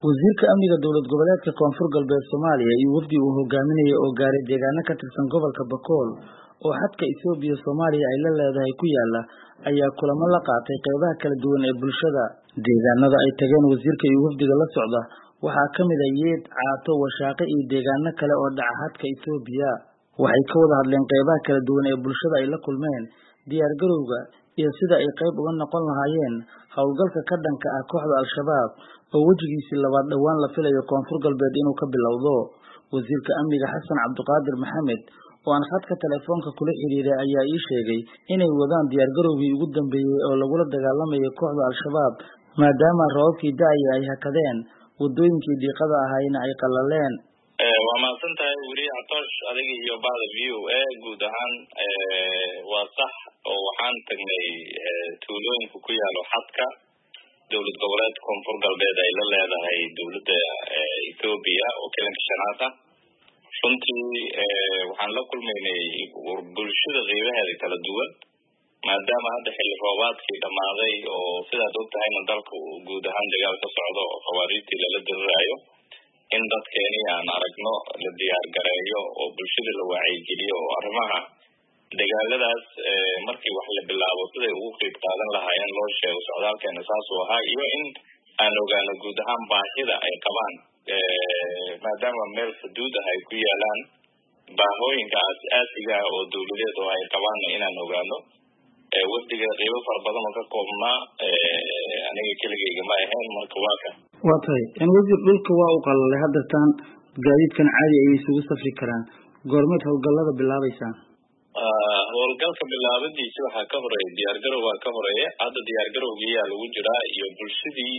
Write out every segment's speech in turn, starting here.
Wasiirka Amniga Dowlad Goboleedka Koonfur Galbeed Soomaaliya iyo wafdi uu hogaaminayo oo gaaray deegaano ka tirsan gobolka Bakool oo xadka Itoobiya Soomaaliya ay la leedahay ku yaala ayaa kulamo la qaatay qaybaha kala duwan ee bulshada. Deegaanada ay tageen wasiirka iyo wafdiga la socda waxaa ka mid ah Yeed, Caato, Washaaqe iyo deegaano kale oo dhaca xadka Itoobiya. Waxay ka wada hadleen qaybaha kala duwan ee bulshada ay la kulmeen diyaar garowga iyo sida ay qayb uga noqon lahaayeen hawlgalka ka dhanka ah kooxda Al-Shabaab oo wajigiisii labaad dhawaan la filayo Koonfur Galbeed inuu ka bilowdo. Wasiirka Amniga Xasan Cabdiqaadir Maxamed oo aan khadka telefoonka kula xiriiray ayaa ii sheegay inay wadaan diyaar garowgii ugu dambeeyay oo lagula dagaalamayo kooxda Al-Shabaab maadaama roobkii da'ay ay hakadeen wadooyinkii dhiiqada ahaayna ay qalaleen. waa mahadsantahay wariye Atoosh adiga iyo bahda VOA guud ahaan waa sax oo waxaan tagnay tuulooyinka ku yaalo xadka dowlad goboleedka Koonfur Galbeed ay la leedahay dowladda Itoobiya oo kelinka shanaad ah. runtii waxaan la kulmaynay bulshada qeybaheeda kala duwan maadaama hadda xilli roobaadkii dhamaaday oo sidaad ogtahayna dalka guud ahaan dagaal ka socdo oo khawaarijtii lala dirirayo in dadkeeni aan aragno la diyaar gareeyo oo bulshada la wacyigeliyo oo arrimaha dagaaladaas markii wax la bilaabo siday ugu qeyb qaadan lahaayeen loo sheego socdaalkeena saas oo ahaa iyo in aan ogaano guud ahaan baahida ay qabaan maadaama meel xuduud ah ay ku yaalaan baahooyinka aasiga ah oo dowladeed oo ay qabaanna inaan ogaano. wafdiga qeybo fara badan oo ka koobnaa aniga keligayga ma ahayn marka waa tahay in wasiir dhulka waa u qalalay haddataan gaadiidkan caadi ay isugu safri karaan goormeed howlgallada bilaabaysaan? howlgalka bilaabadiisa waxaa ka horeeya diyaargarow waa ka horeeya hadda diyaargarowgiiyaa lagu jiraa iyo bulshadii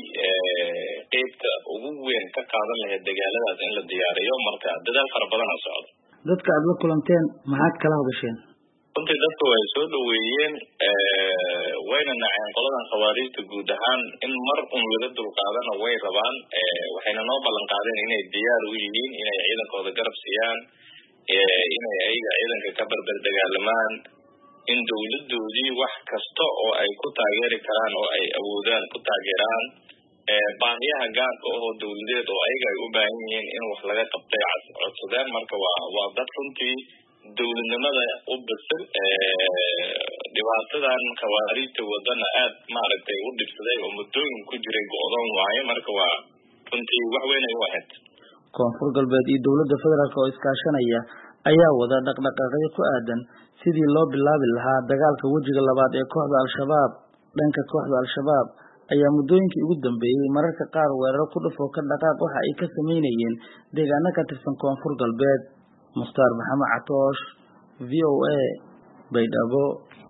qeybta ugu weyn ka qaadan lahayd dagaaladaas in la diyaariyo marka dadaal fara badana socda. dadka aad la kulanteen maxaad kala hadasheen? runtii dadka way soo dhaweeyeen wayna naceen qoladan khawaarijta guud ahaan in mar un laga dulqaadana way rabaan waxayna noo ballan qaadeen inay diyaar u yihiin inay ciidankooda garab siiyaan inay ayaga ciidanka ka barbar dagaalamaan in dowladoodii wax kasta oo ay ku taageeri karaan oo ay awoodaan ku taageeraan baahiyaha gaarka oo dowladeed oo ayaga ay u baahan yihiin in wax laga qabtay codsadeen marka waa dad runtii dowladnimada u bisil dhibaatadan khawaarijta wadana aad maaragtay u dhibsaday oo muddooyin ku jiray go'doon waaye marka waa runtii wax weyn ay u ahayd. Koonfur Galbeed iyo dowladda federaalka oo iskaashanaya ayaa wada dhaqdhaqaaqyo ku aadan sidii loo bilaabi lahaa dagaalka wajiga labaad ee kooxda Al-Shabaab. Dhanka kooxda Al-Shabaab ayaa muddooyinkii ugu dambeeyay mararka qaar weeraro ku dhufo ka dhaqaaq waxa ay ka sameynayeen deegaano ka tirsan Koonfur Galbeed. Mukhtaar Maxamed Atoosh, VOA, Baydhabo.